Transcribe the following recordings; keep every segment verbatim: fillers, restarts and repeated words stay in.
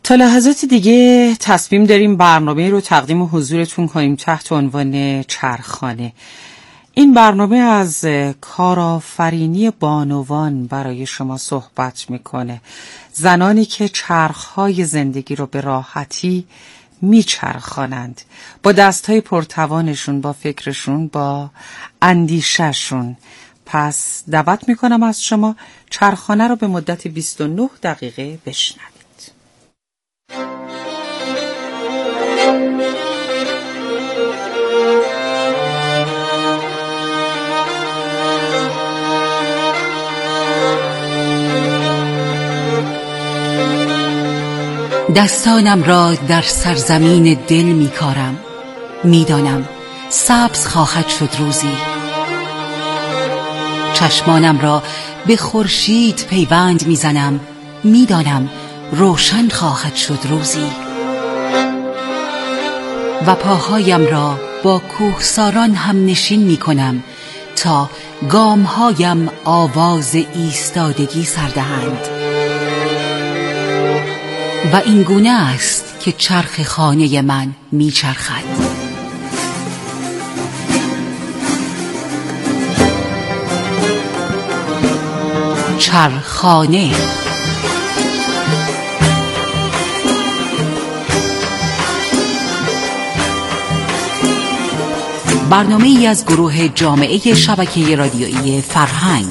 تا لحظات دیگه تصمیم داریم برنامه رو تقدیم حضورتون کنیم تحت عنوان چرخخانه. این برنامه از کارآفرینی بانوان برای شما صحبت میکنه. زنانی که چرخهای زندگی رو به راحتی میچرخانند، با دستهای پرتوانشون، با فکرشون، با اندیشهشون. پس دعوت میکنم از شما چرخانه رو به مدت بیست و نه دقیقه بشنوید. دستانم را در سرزمین دل می کارم، می دانم سبز خواهد شد روزی. چشمانم را به خورشید پیوند می زنم، می دانم روشن خواهد شد روزی. و پاهایم را با کوهساران هم نشین می کنم تا گامهایم آواز ایستادگی سردهند. و این گونه است که چرخ خانه من می چرخد. چرخانه. برنامه ای از گروه جامعه شبکه رادیویی فرهنگ.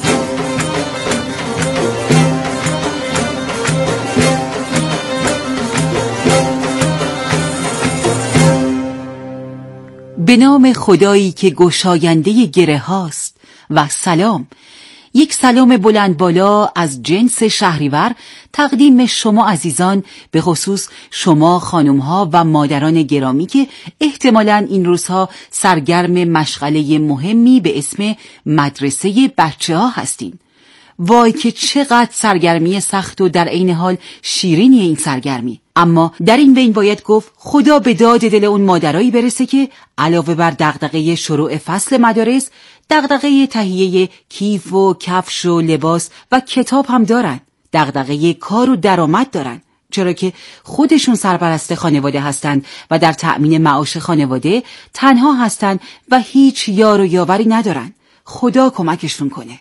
به نام خدایی که گشاینده گره هاست و سلام. یک سلام بلند بالا از جنس شهریور تقدیم شما عزیزان، به خصوص شما خانم ها و مادران گرامی که احتمالاً این روزها سرگرم مشغله مهمی به اسم مدرسه بچه ها هستین. وای که چقدر سرگرمی سخت و در عین حال شیرینی این سرگرمی. اما در این بین باید گفت خدا به داد دل اون مادرایی برسه که علاوه بر دغدغه شروع فصل مدارس، دغدغه تهیه کیف و کفش و لباس و کتاب هم دارن. دغدغه کار و درآمد دارن، چرا که خودشون سرپرست خانواده هستند و در تأمین معاش خانواده تنها هستند و هیچ یار و یاوری ندارن. خدا کمکشون کنه.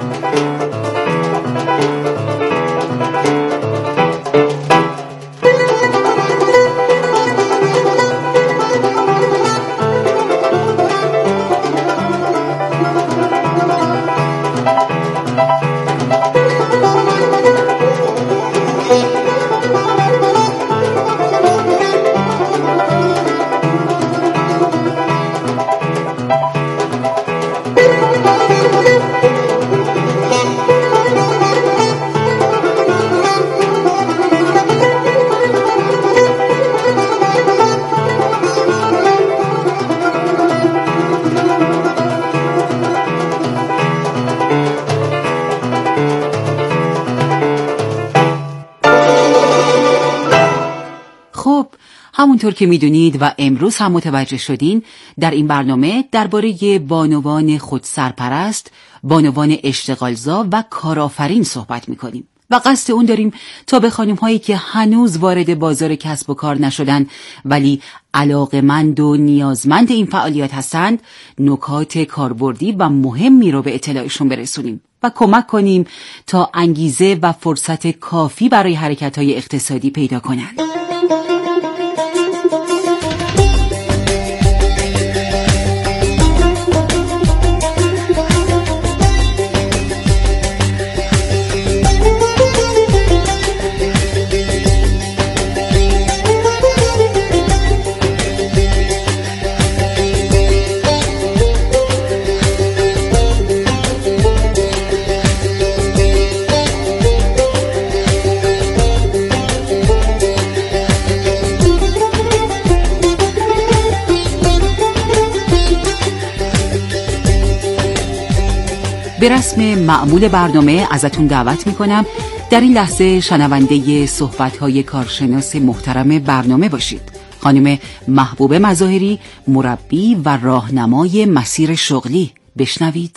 همونطور که میدونید و امروز هم متوجه شدین، در این برنامه درباره بانوان خودسرپرست، بانوان اشتغالزا و کارآفرین صحبت میکنیم و قصد اون داریم تا به خانم‌هایی که هنوز وارد بازار کسب و کار نشدن ولی علاقه‌مند و نیازمند این فعالیت هستند، نکات کاربردی و مهمی رو به اطلاعشون برسونیم و کمک کنیم تا انگیزه و فرصت کافی برای حرکت‌های اقتصادی پیدا کنند. به رسم معمول برنامه ازتون دعوت میکنم در این لحظه شنونده صحبت‌های کارشناس محترم برنامه باشید. خانم محبوبه مظاهری، مربی و راهنمای مسیر شغلی. بشنوید.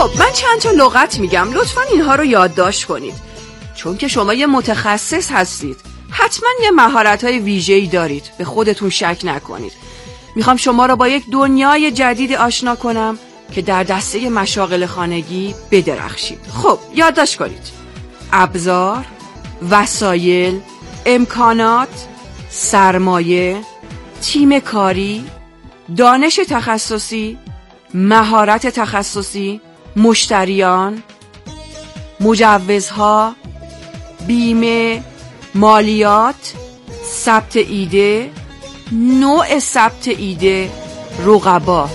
خب من چند تا لغت میگم، لطفاً اینها رو یادداشت کنید، چون که شما یه متخصص هستید، حتما یه مهارت‌های ویژه‌ای دارید، به خودتون شک نکنید. میخوام شما رو با یک دنیای جدید آشنا کنم که در دسته مشاغل خانگی بدرخشید. خب یادداشت کنید: ابزار، وسایل، امکانات، سرمایه، تیم کاری، دانش تخصصی، مهارت تخصصی، مشتریان، مجوزها، بیمه، مالیات، ثبت ایده، نوع ثبت ایده، رقبا.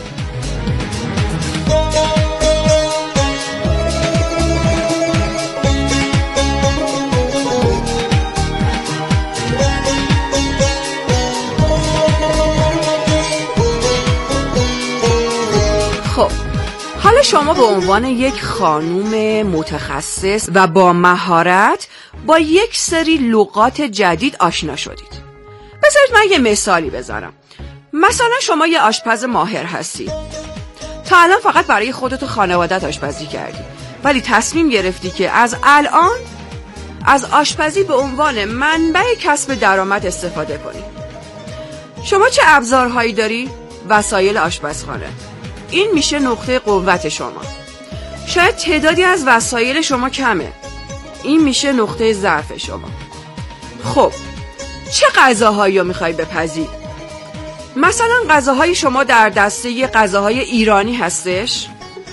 خب حالا شما به عنوان یک خانوم متخصص و با مهارت با یک سری لغات جدید آشنا شدید. بذارید من یه مثالی بزنم. مثلا شما یه آشپز ماهر هستی، تا الان فقط برای خودت و خانوادت آشپزی کردی، ولی تصمیم گرفتی که از الان از آشپزی به عنوان منبع کسب درآمد استفاده کنی. شما چه ابزارهایی داری؟ وسایل آشپزخانه. این میشه نقطه قوت شما. شاید تعدادی از وسایل شما کمه. این میشه نقطه ضعف شما. خب چه غذاهایی رو میخوای بپزی؟ مثلا غذاهای شما در دسته غذاهای ایرانی هستش؟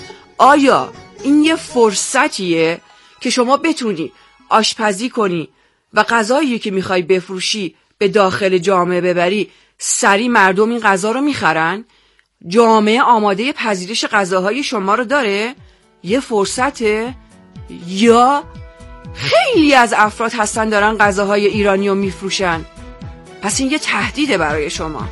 آیا این یه فرصتیه که شما بتونی آشپزی کنی و غذایی که میخوای بفروشی به داخل جامعه ببری، سریع مردم این غذا رو میخرن؟ جامعه آماده پذیرش غذاهای شما رو داره؟ یه فرصته؟ یا خیلی از افراد هستن دارن غذاهای ایرانی رو میفروشن؟ پس این یه تهدیده برای شما.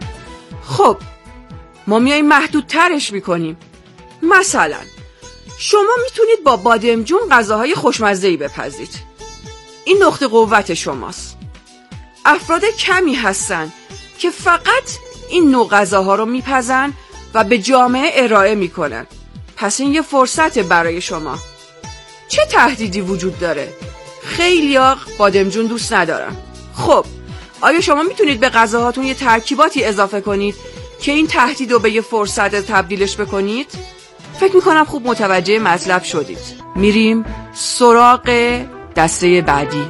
خب ما میاییم محدودترش میکنیم. مثلا شما میتونید با بادمجون غذاهای خوشمزه‌ای بپزید. این نقطه قوت شماست. افراد کمی هستن که فقط این نوع غذاها رو میپزن و به جامعه ارائه میکنن. پس این یه فرصت برای شما. چه تهدیدی وجود داره؟ خیلی‌ها بادمجون دوست ندارن. خب آیا شما میتونید به غذاهاتون یه ترکیباتی اضافه کنید که این تهدید رو به یه فرصت تبدیلش بکنید؟ فکر میکنم خوب متوجه مطلب شدید. میریم سراغ دسته بعدی.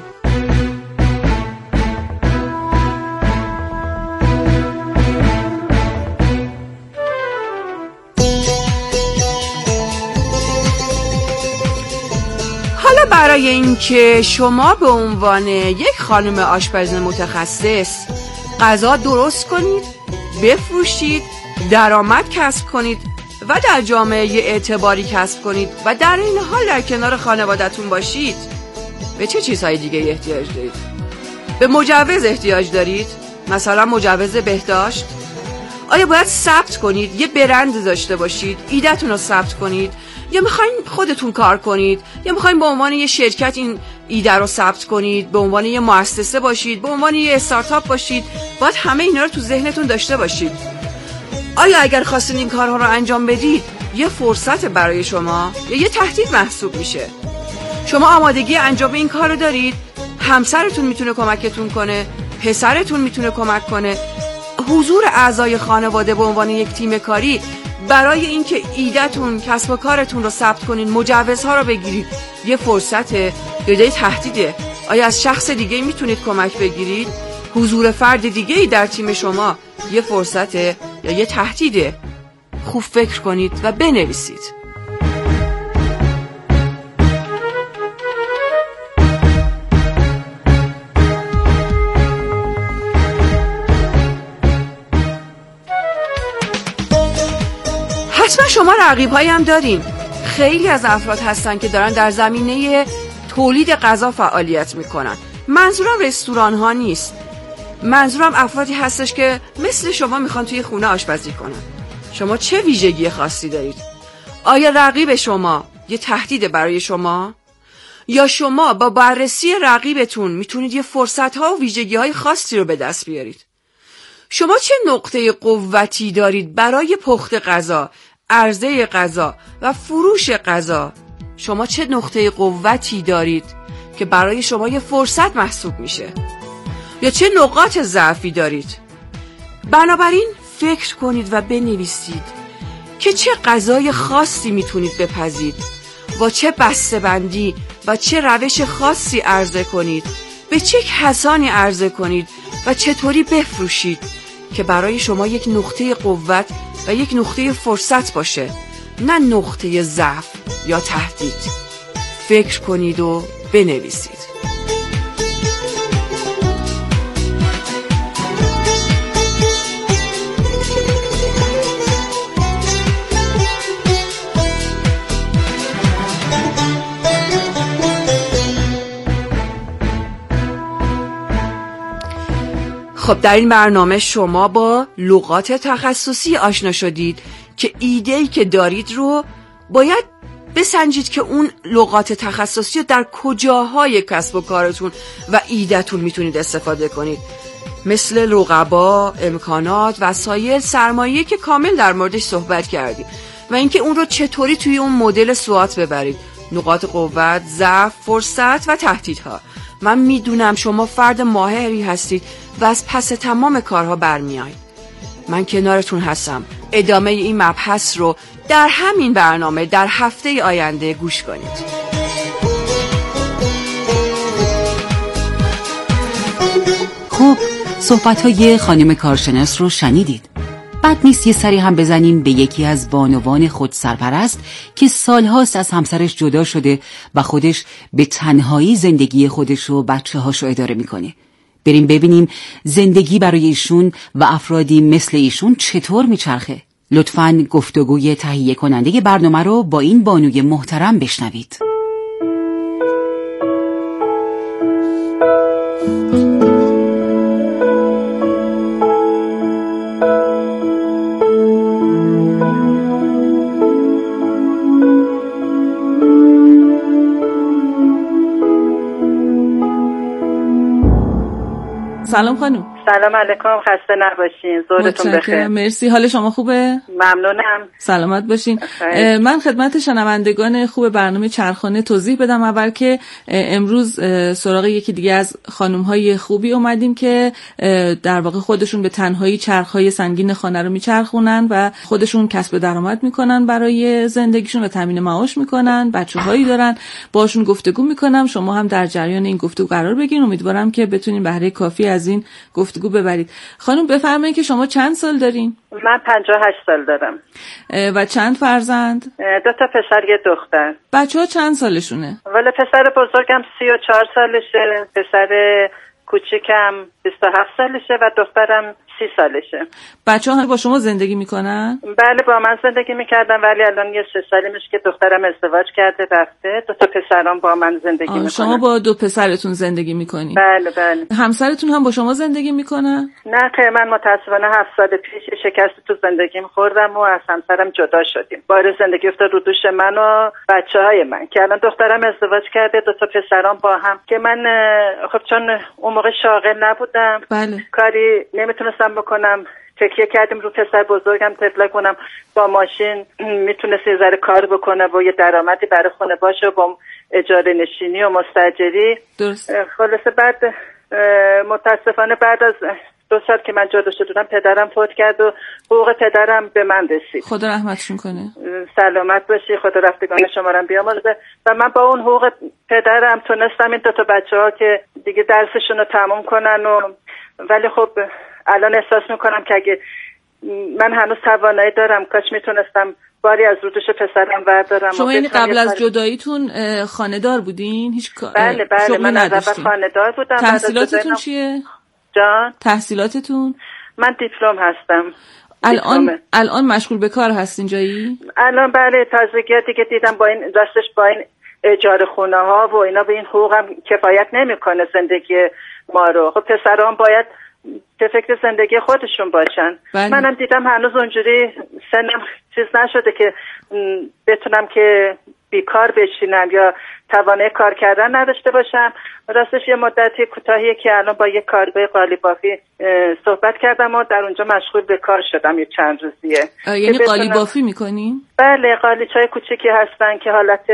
برای اینکه شما به عنوان یک خانم آشپز متخصص غذا درست کنید، بفروشید، درآمد کسب کنید و در جامعه اعتباری کسب کنید و در این حال در کنار خانوادتون باشید، به چه چیزهای دیگه احتیاج دارید؟ به مجوز احتیاج دارید؟ مثلا مجوز بهداشت؟ آیا باید ثبت کنید، یه برند داشته باشید، ایده‌تون رو ثبت کنید، یا میخواین خودتون کار کنید، یا میخواین به عنوان یه شرکت این ایده رو ثبت کنید، به عنوان یه مؤسسه باشید، به عنوان یه استارتاپ باشید؟ باید همه اینا رو تو ذهنتون داشته باشید. آیا اگر خواستین این کارها رو انجام بدید یه فرصت برای شما یا یه تهدید محسوب میشه؟ شما آمادگی انجام این کار رو دارید؟ همسرتون میتونه کمکتون کنه، پسرتون میتونه کمک کنه. حضور اعضای خانواده به عنوان یک تیم کاری برای اینکه ایده‌تون، کسب و کارتون رو ثبت کنین، مجوزها رو بگیرید، یه فرصته یا یه تهدیده؟ آیا از شخص دیگه میتونید کمک بگیرید؟ حضور فرد دیگه‌ای در تیم شما یه فرصته یا یه تهدیده؟ خوب فکر کنید و بنویسید. حتما شما رقیب‌هایی هم دارین. خیلی از افراد هستن که دارن در زمینه تولید غذا فعالیت میکنن. منظورم رستوران ها نیست. منظورم افرادی هستش که مثل شما میخوان توی خونه آشپزی کنن. شما چه ویژگی خاصی دارید؟ آیا رقیب شما یه تهدید برای شما؟ یا شما با بررسی رقیبتون میتونید یه فرصت ها و ویژگی های خاصی رو به دست بیارید؟ شما چه نقطه قوتی دارید برای پخت غذا؟ عرضه غذا و فروش غذا شما چه نقطه قوتی دارید که برای شما یه فرصت محسوب میشه یا چه نقاط ضعفی دارید. بنابراین فکر کنید و بنویسید که چه غذای خاصی میتونید بپزید، با چه بسته‌بندی و چه روش خاصی عرضه کنید، به چه کسانی عرضه کنید و چطوری بفروشید که برای شما یک نقطه قوت و یک نقطه فرصت باشه، نه نقطه ضعف یا تهدید. فکر کنید و بنویسید. خب در این برنامه شما با لغات تخصصی آشنا شدید که ایده‌ای که دارید رو باید بسنجید که اون لغات تخصصی رو در کجاهای کسب و کارتون و ایده‌تون میتونید استفاده کنید، مثل رقبا، امکانات، وسایل، سرمایه که کامل در موردش صحبت کردیم و اینکه اون رو چطوری توی اون مدل سوات ببرید، نقاط قوت، ضعف، فرصت و تهدیدها. من میدونم شما فرد ماهری هستید و از پس تمام کارها برمیایید. من کنارتون هستم. ادامه این مبحث رو در همین برنامه در هفته آینده گوش کنید. خب صحبت‌های خانم کارشناس رو شنیدید. بد نیست یه سری هم بزنیم به یکی از بانوان خود سرپرست که سالهاست از همسرش جدا شده و خودش به تنهایی زندگی خودش و بچه هاشو اداره میکنه. بریم ببینیم زندگی برای ایشون و افرادی مثل ایشون چطور میچرخه. لطفاً گفتگوی تهیه کننده برنامه رو با این بانوی محترم بشنوید. سلام خانم. سلام علیکم، خسته نباشین، زورتون بخیر. مرسی. حال شما خوبه؟ ممنونم. سلامت باشین. من خدمت شنوندگان خوب برنامه چرخانه توضیح بدم اول که امروز سراغ یکی دیگه از خانم‌های خوبی اومدیم که در واقع خودشون به تنهایی چرخ‌های سنگین خانه رو میچرخونن و خودشون کسب درآمد میکنن برای زندگیشون و تامین معاش میکنن، بچه‌هایی دارن، باشون گفتگو میکنم. شما هم در جریان این گفتگو قرار بگیرین. امیدوارم که بتونین بهره کافی از این گفتگو ببرید. خانم بفرمایید که شما چند سال دارین؟ من پنجاه و هشت سال دارم. و چند فرزند؟ دو تا پسر یه دختر. بچه ها چند سالشونه؟ ولی پسر بزرگم سی و چهار سالشه، پسر کوچیکم بیست و هفت سالشه و دخترم سی سالشه. بچه ها با شما زندگی میکنن؟ بله با من زندگی میکردن، ولی الان یه سه سالی میشه که دخترم ازدواج کرده رفته. دو تا پسرام با من زندگی میکنن. شما با دو پسرتون زندگی میکنین؟ بله بله. همسرتون هم با شما زندگی میکنن؟ نه خیر، من متاسفانه هفت سال پیش شکست تو زندگیم خوردم و از همسرم جدا شدیم. بار زندگی افتاد رو دوش من و بچهای من که الان دخترم ازدواج کرده، دو تا پسرام با هم که من خب چون اون موقع شاغل نبودم، بله. کاری نمیتونستم بکنم. تکیه کردیم رو پسر بزرگم طفله کنم، با ماشین میتونست یه ذره کار بکنه و یه درآمدی برای خونه باشه با اجاره نشینی و مستاجری. درست. خلاصه بعد متاسفانه بعد از دو سال که من جدا شدم پدرم فوت کرد و حقوق پدرم به من رسید. خدا رحمتشون کنه. سلامت باشی، خدا رفتگان شما رو بیامرزه. و من با اون حقوق پدرم تونستم این دو تا بچه‌ها که دیگه درسشون رو تموم کنن و ولی خب الان احساس میکنم که اگه من هنوز توانایی دارم کاش میتونستم باری از رو دوش پسرم بردارم. شما یعنی قبل از جداییتون خانه‌دار بودین؟ هیچ بله بله من از اول خانه‌دار بودم. تحصیلاتتون چیه؟ جان؟ تحصیلاتتون؟ من دیپلم هستم. الان دیپلومه. الان مشغول به کار هستین جایی؟ الان بله، تازگیاتی که دیدم با این راستش با این اجاره خونه ها و اینا به این حقوقم کفایت نمیکنه زندگی ما رو. خب پسرام باید به فکر زندگی خودشون باشن. بله. منم دیدم هنوز اونجوری سنم چیز نشده که بتونم که بیکار بشینم یا توانه کار کردن نداشته باشم. راستش یه مدتی کوتاهیه که الان با یه کارگاه قالیبافی صحبت کردم و در اونجا مشغول به کار شدم یه چند روزیه. یعنی قالیبافی میکنیم؟ بله، قالیچای کوچیکی هستن که حالت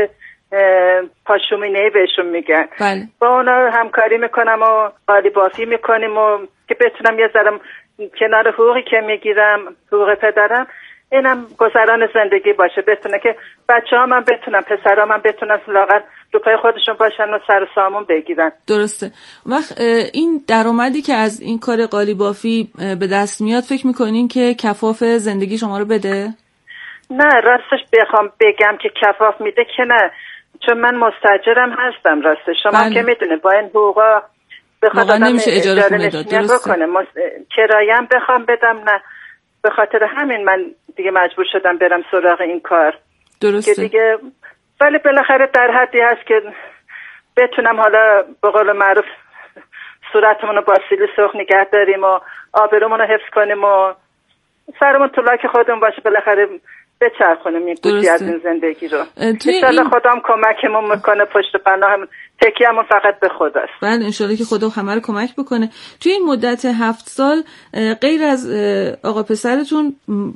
پاشومینه‌ای بهشون میگن. بله. با اونا همکاری میکنم و قالیبافی میکنیم و که بتونم یه ذره کنار حقوقی که میگیرم، حقوق پدرم، اینم گذران زندگی باشه، بتونه که بچه‌ها من بتونم، پسرها من بتونن لااقل رو پای خودشون باشن و سر و سامون بگیرن. درسته. وقت این درآمدی که از این کار قالیبافی به دست میاد فکر میکنین که کفاف زندگی شما رو بده؟ نه، راستش بخوام بگم که کفاف میده که نه، چون من مستاجرم هستم. راستش شما بله. که میدونه با این حقوقا بخواد آدم نمیشه اجاره خونه داد. درسته. بکنه، مس... کرایم بخوام بدم نه، به خاطر همین من دیگه مجبور شدم برم سراغ این کار. درسته. که دیگه ولی بالاخره در حدی هست که بتونم حالا به قول معروف صورتمون رو با سیلی سرخ نگه داریم و آبرومون رو حفظ کنیم و سرمون تو لاک خودمون باشه، بالاخره بچرخونیم این گوشی از این زندگی رو. انشالله این... خدا هم کمکمون میکنه، پشت پناهمون، تکیه‌مون فقط به خداست. بله انشالله که خدا همه رو کمک بکنه. توی این مدت هفت سال غیر از آقا پسرتون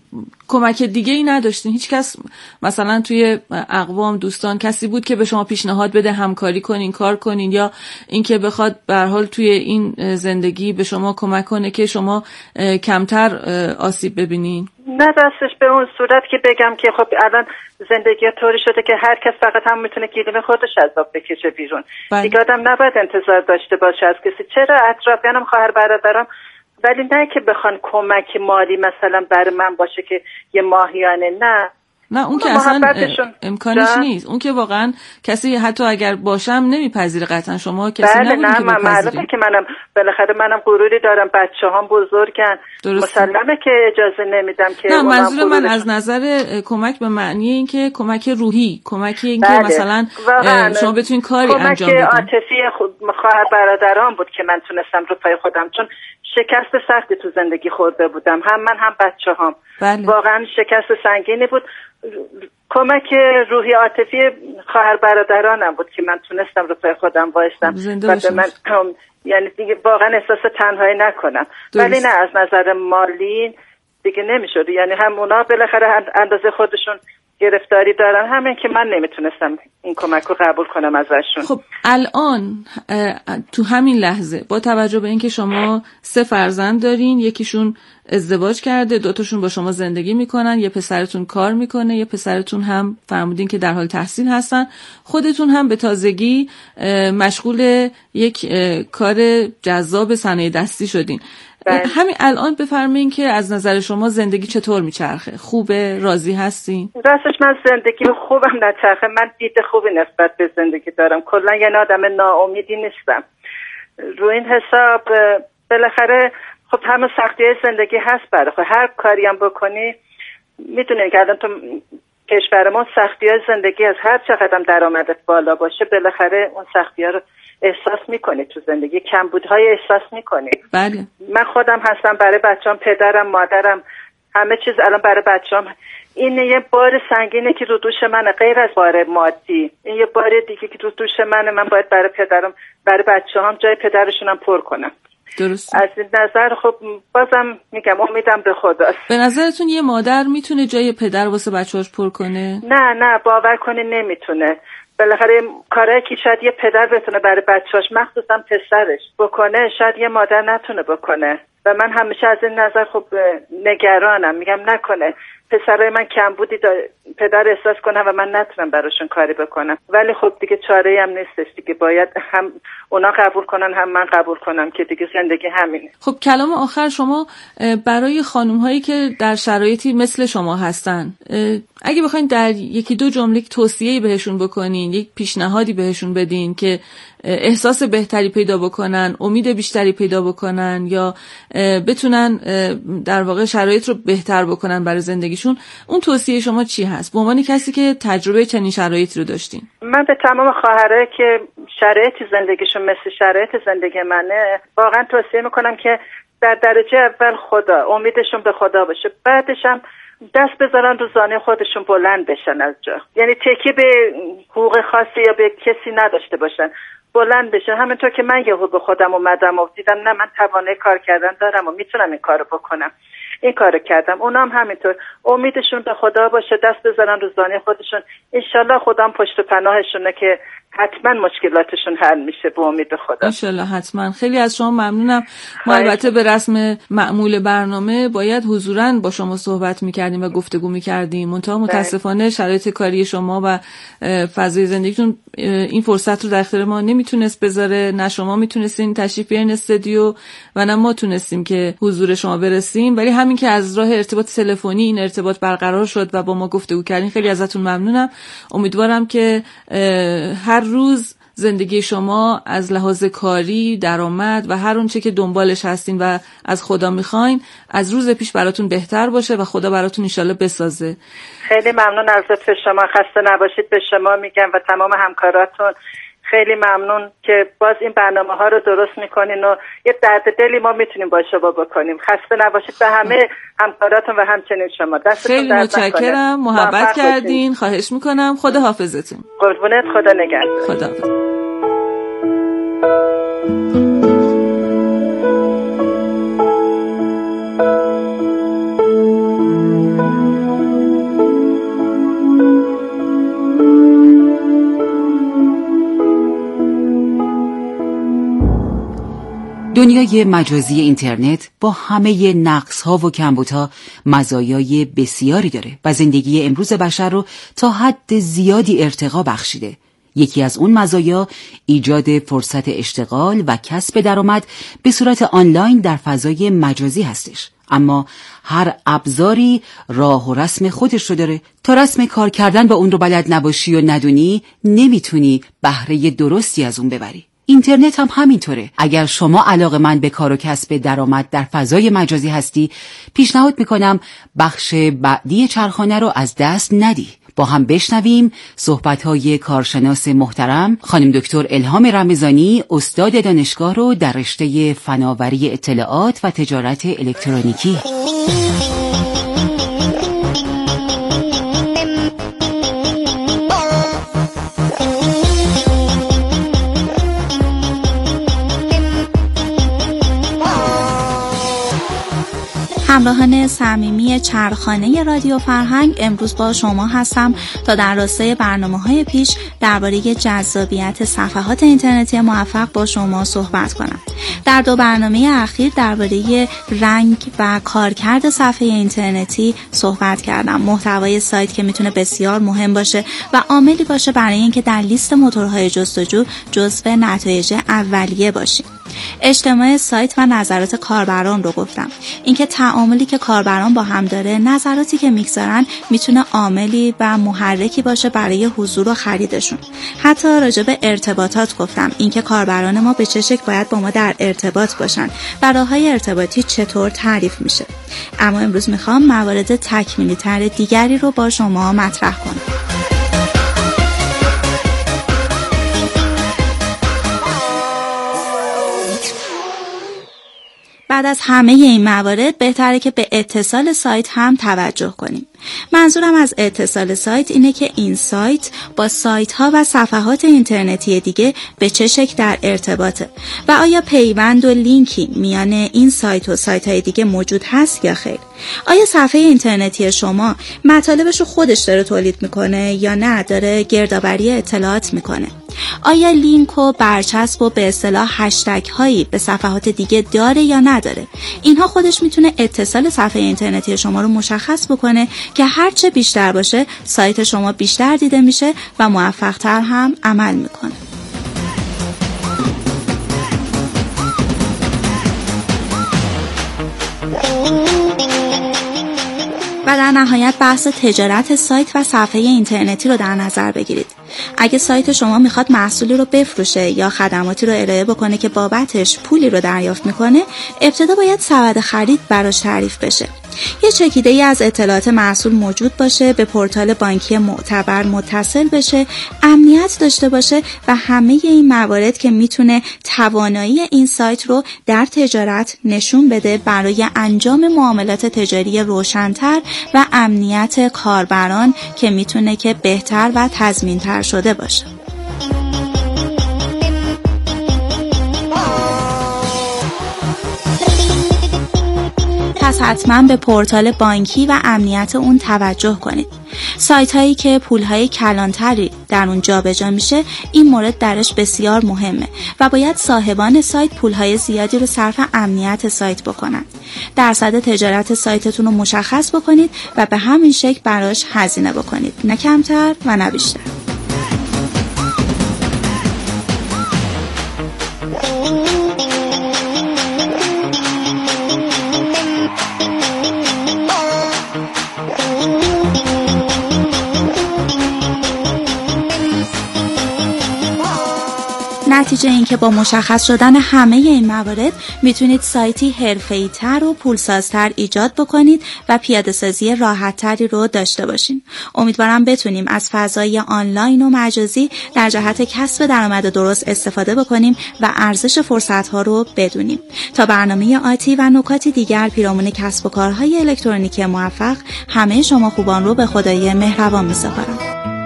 کمک دیگه ای نداشتین؟ هیچ کس مثلا توی اقوام، دوستان، کسی بود که به شما پیشنهاد بده همکاری کنین، کار کنین، یا اینکه بخواد به هر حال توی این زندگی به شما کمک کنه که شما کمتر آسیب ببینین؟ نه، راستش به اون صورت که بگم که خب الان زندگی طوری شده که هر کس فقط هم میتونه گلیم خودش از آب بکشه بیرون. دیگه آدم نباید انتظار داشته باشه از کسی. چرا اطرافیانم، خواهر برادرم، ولی نه که بخوان کمک مالی مثلا برای من باشه که یه ماهیانه، نه نه اون که اصلا امکانش جا. نیست. اون که واقعا کسی حتی اگر باشم نمیپذیره قطعا. شما کسی بله نبودی که بپذیرید. معلومه که منم بالاخره منم غروری دارم، بچه‌هام بزرگن، مسلمه که اجازه نمیدم که نه منظور من از نظر کمک به معنی این که کمک روحی، کمکی این بله. که مثلا شما بتونین کاری انجام بدین. کمک عاطفی خواهر برادرام بود که من تونستم رو پای خودم، چون شکست سختی تو زندگی خورده بودم، هم من هم بچه‌هام. بله. واقعا شکست سنگینی بود. کمک روحی عاطفی خواهر برادرانم بود که من تونستم رو پای خودم وایستم و به من یعنی دیگه واقعا احساس تنهایی نکنم. درست. ولی نه از نظر مالی دیگه نمیشد، یعنی هم اونا بالاخره اندازه خودشون گرفتاری دارن، همین که من نمیتونستم این کمک رو قبول کنم ازشون. خب الان تو همین لحظه با توجه به اینکه شما سه فرزند دارین، یکیشون ازدواج کرده، دوتاشون با شما زندگی میکنن، یه پسرتون کار میکنه، یه پسرتون هم فرمودین که در حال تحصیل هستن، خودتون هم به تازگی مشغول یک کار جذاب صنایع دستی شدین. بله. همین الان بفرمایین که از نظر شما زندگی چطور میچرخه؟ خوبه؟ راضی هستین؟ راستش من زندگی خوبم نچرخه. من دید خوبی نسبت به زندگی دارم. کلا یه آدم ناامیدی نیستم. رو این حساب بالاخره خب همه سختی‌های زندگی هست برای خب هر کاری هم بکنی میدونین که الان تو کشور ما سختی‌های زندگی از هر چقدر درآمدت بالا باشه بالاخره اون سختی‌ها رو احساس میکنی تو زندگی، کمبودهای احساس میکنی. بله. من خودم هستم برای بچه‌ام، پدرم، مادرم، همه چیز الان برای بچه‌ام. این یه بار سنگینه که رو دوش منه، غیر از بار مادی. این یه بار دیگه که رو دوش منه، من باید برای پدرم، برای بچه‌هام جای پدرشونم پر کنم. درست. از این نظر خب بازم میگم امیدم به خداست. به نظرتون یه مادر میتونه جای پدر واسه بچه‌هاش پر کنه؟ نه نه باور کنی نمیتونه. بالاخره کارایی که شاید یه پدر بتونه برای بچه‌اش، مخصوصا پسرش، بکنه شاید یه مادر نتونه بکنه. و من همیشه از این نظر خب نگرانم، میگم نکنه پسرای من کمبودی پدر احساس کنم و من نتونم براشون کاری بکنم. ولی خب دیگه چاره‌ای هم نیستش دیگه، باید هم اونا قبول کنن هم من قبول کنم که دیگه زندگی همینه. خب کلام آخر شما برای خانم‌هایی که در شرایطی مثل شما هستن، اگه بخواید در یکی دو جمله توصیه‌ای بهشون بکنین، یک پیشنهادی بهشون بدین که احساس بهتری پیدا بکنن، امید بیشتری پیدا بکنن، یا بتونن در واقع شرایط رو بهتر بکنن برای زندگیشون، اون توصیه شما چی هست به عنوان کسی که تجربه چنین شرایطی رو داشتین؟ من به تمام خواهرایی که شرایط زندگیشون مثل شرایط زندگی منه واقعا توصیه میکنم که در درجه اول خدا، امیدشون به خدا باشه، بعدش هم دست بذارن رو زانه خودشون، بلند بشن از جا، یعنی تکیه به حقوق خاصی یا به کسی نداشته باشن، بلند بشن. همینطور که من یهو به خودم اومدم و دیدم نه من توانه کار کردن دارم و میتونم این کارو بکنم، این کارو کردم. اونام همینطور امیدشون به خدا باشه، دست بذارن رو زانه خودشون، انشالله خدا پشت و پناهشونه که حتما مشکلاتشون حل میشه به امید خدا. انشالله حتما. خیلی از شما ممنونم. ما البته به رسم معمول برنامه باید حضوراً با شما صحبت میکردیم و گفتگو میکردیم، منتها متاسفانه شرایط کاری شما و فضای زندگیتون این فرصت رو در اختیار ما نمیتونست بذاره. نه شما میتونستین تشریف بیارین استودیو و نه ما تونستیم که حضور شما برسیم، ولی همین که از راه ارتباط تلفنی این ارتباط برقرار شد و با ما گفتگو کردین خیلی ازتون ممنونم. امیدوارم که هر روز زندگی شما از لحاظ کاری، درآمد و هر اون چه که دنبالش هستین و از خدا میخواین از روز پیش براتون بهتر باشه و خدا براتون انشالله بسازه. خیلی ممنون از لطف شما، خسته نباشید به شما میگم و تمام همکاراتون. خیلی ممنون که باز این برنامه ها رو درست میکنین و یه درد دلی ما میتونیم با شما بکنیم. خسته نباشید به همه همکاراتون و همچنین شما. دستتون خیلی متشکرم، محبت کردین. خواهش میکنم. خدا حافظتون. قربونت، خدا نگهدار. خدا حافظ. دنیای مجازی اینترنت با همه نقص‌ها و کمبودها مزایای بسیاری داره و زندگی امروز بشر رو تا حد زیادی ارتقا بخشیده. یکی از اون مزایا ایجاد فرصت اشتغال و کسب درآمد به صورت آنلاین در فضای مجازی هستش. اما هر ابزاری راه و رسم خودش رو داره. تا رسم کار کردن با اون رو بلد نباشی و ندونی نمیتونی بهره درستی از اون ببری. اینترنت هم همینطوره. اگر شما علاقه‌مند به کار و کسب درآمد در فضای مجازی هستی، پیشنهاد میکنم بخش بعدی چرخانه رو از دست ندی. با هم بشنویم صحبت‌های کارشناس محترم خانم دکتر الهام رمضانی، استاد دانشگاه رو در رشته فناوری اطلاعات و تجارت الکترونیکی. همراهان صمیمی چرخانه رادیو فرهنگ، امروز با شما هستم تا در راستای برنامه‌های پیش درباره جذابیت صفحات اینترنتی موفق با شما صحبت کنم. در دو برنامه اخیر درباره رنگ و کارکرد صفحه اینترنتی صحبت کردم. محتوای سایت که میتونه بسیار مهم باشه و عاملی باشه برای اینکه در لیست موتورهای جستجو جزو نتایج اولیه باشیم. اجتماع سایت و نظرات کاربران رو گفتم. اینکه تعاملی که کاربران با هم داره، نظراتی که میگذارن میتونه عاملی و محرکی باشه برای حضور و خریدشون. حتی راجع به ارتباطات گفتم. اینکه کاربران ما به چه شکل باید با ما در ارتباط باشن و راههای ارتباطی چطور تعریف میشه. اما امروز میخوام موارد تکمیلی تر دیگری رو با شما مطرح کنم. بعد از همه این موارد بهتره که به اتصال سایت هم توجه کنیم. منظورم از اتصال سایت اینه که این سایت با سایت ها و صفحات اینترنتی دیگه به چه شکل در ارتباطه و آیا پیوند و لینکی میان این سایت و سایت های دیگه موجود هست یا خیر. آیا صفحه اینترنتی شما مطالبش رو خودش داره تولید میکنه یا نه داره گردآوری اطلاعات میکنه. آیا لینک و برچسب و به اصطلاح هشتگ هایی به صفحات دیگه داره یا نداره. اینها خودش میتونه اتصال صفحه اینترنتی شما رو مشخص بکنه که هرچه بیشتر باشه سایت شما بیشتر دیده میشه و موفق‌تر هم عمل میکنه. و در نهایت بحث تجارت سایت و صفحه اینترنتی رو در نظر بگیرید. اگه سایت شما میخواد محصولی رو بفروشه یا خدماتی رو ارائه بکنه که بابتش پولی رو دریافت میکنه، ابتدا باید سبد خرید براش تعریف بشه. یه چکیده ای از اطلاعات محصول موجود باشه، به پورتال بانکی معتبر متصل بشه، امنیت داشته باشه و همه این موارد که میتونه توانایی این سایت رو در تجارت نشون بده برای انجام معاملات تجاری روشن‌تر و امنیت کاربران که میتونه که بهتر و تضمین‌تر شده باشه. پس حتما به پورتال بانکی و امنیت اون توجه کنید. سایت هایی که پول های کلانتری در اون جابجا میشه، این مورد درش بسیار مهمه و باید صاحبان سایت پول های زیادی رو صرف امنیت سایت بکنن. درصد تجارت سایتتون رو مشخص بکنید و به همین شکل براش هزینه بکنید، نه کمتر و نه بیشتر. نتیجه این که با مشخص شدن همه این موارد میتونید سایتی حرفه‌ای‌تر و پولسازتر ایجاد بکنید و پیاده‌سازی راحت‌تری رو داشته باشین. امیدوارم بتونیم از فضای آنلاین و مجازی در جهت کسب درآمد درست استفاده بکنیم و ارزش فرصت‌ها رو بدونیم. تا برنامه آتی و نکاتی دیگر پیرامون کسب و کارهای الکترونیکی موفق، همه شما خوبان رو به خدای مهربان می‌سپارم.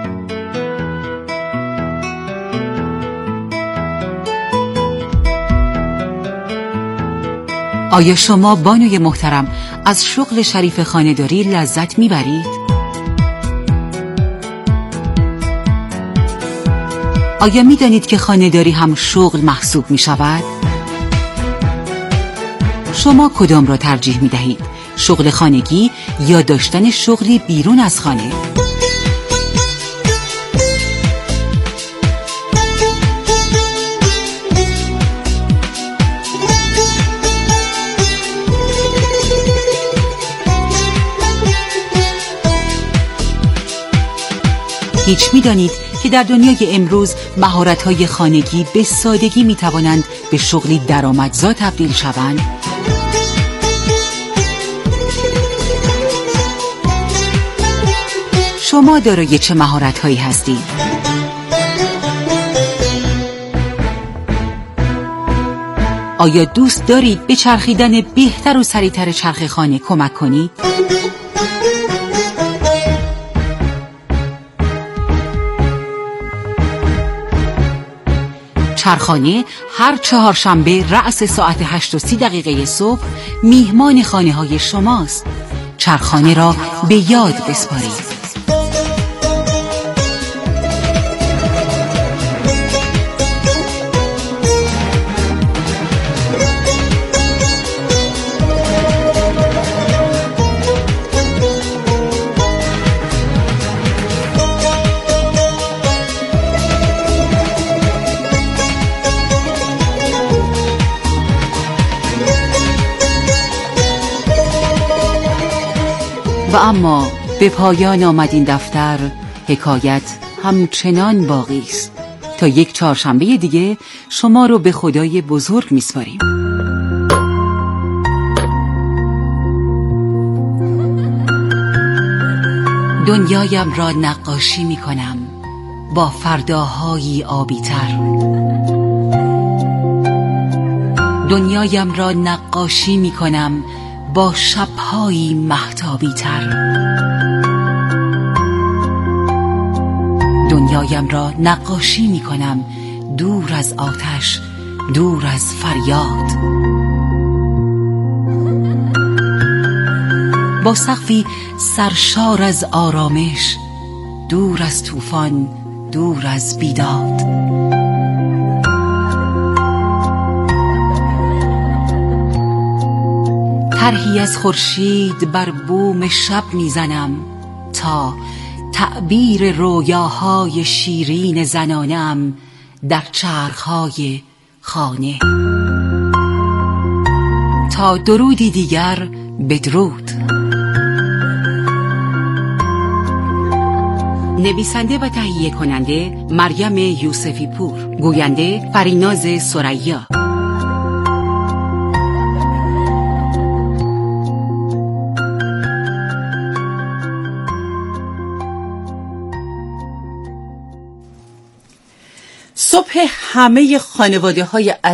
آیا شما بانوی محترم از شغل شریف خانه‌داری لذت میبرید؟ آیا میدانید که خانه‌داری هم شغل محسوب میشود؟ شما کدام را ترجیح میدهید؟ شغل خانگی یا داشتن شغلی بیرون از خانه؟ هیچ می‌دانید که در دنیای امروز مهارت‌های خانگی به سادگی می‌توانند به شغلی درآمدزا تبدیل شوند؟ شما دارای چه مهارت‌هایی هستید؟ آیا دوست دارید به چرخیدن بهتر و سریعتر چرخ خانه کمک کنید؟ چرخانه هر چهارشنبه رأس ساعت هشت و سی دقیقه صبح میهمان خانه های شماست. چرخانه را به یاد بسپارید. و اما به پایان آمد این دفتر، حکایت همچنان باقی است. تا یک چهارشنبه دیگه شما رو به خدای بزرگ میسپاریم. دنیایم را نقاشی میکنم با فرداهایی آبی‌تر. دنیایم را نقاشی میکنم با شب‌هایی مهتابی تر. دنیایم را نقاشی می کنم دور از آتش، دور از فریاد، با سقفی سرشار از آرامش، دور از طوفان، دور از بیداد. طرحی از خورشید بر بوم شب میزنم تا تعبیر رویاهای شیرین زنانم در چرخهای خانه. تا درودی دیگر، بدرود. نویسنده و تهیه کننده مریم یوسفی پور، گوینده فریناز ثریا. صبح همه خانواده های